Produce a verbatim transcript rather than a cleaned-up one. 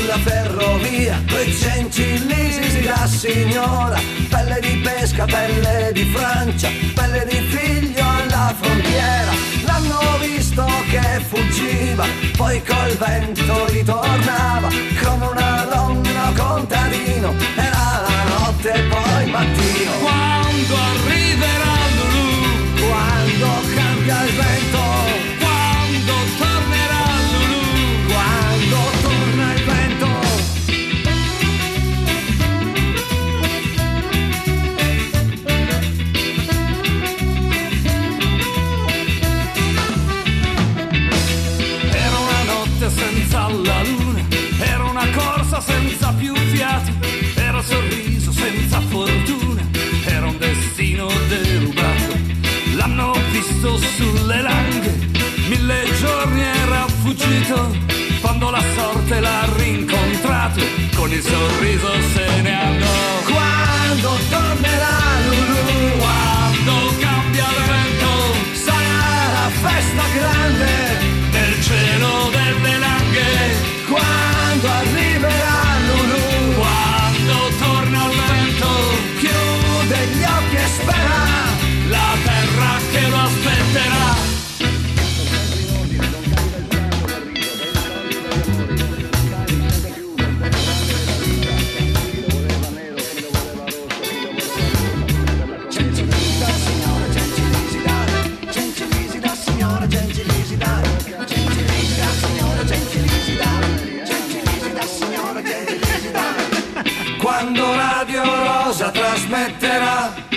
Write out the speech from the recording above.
sulla ferrovia, due centillisi la signora, pelle di pesca, pelle di Francia, pelle di figlio alla frontiera. L'hanno visto che fuggiva, poi col vento ritornava, come una donna contadino, era la notte e poi il mattino. Quando arriverà Lulù, Quando cambia il vento, quando tornerà Lulù, quando torna il vento. Era una notte senza la luna, era una corsa senza più fiati, era un sorriso senza fortuna, era un destino derubato. L'hanno visto sulle langhe, mille giorni era fuggito, quando la sorte l'ha rincontrato, con il sorriso se ne andò. Quando tornerà Lulù, Quando cambia il vento, sarà la festa grande. nel cielo delle langhe, Quando arriverà Lulù, quando torna il vento, chiude gli occhi e spera. la terra che lo aspetterà. Gentilisi da signora, gentilisi da, gentilisi da signora, gentilisi da, gentilisi da signora, gentilisi da, gentilisi da signora, gentilisi da. Quando Radio Rosa trasmetterà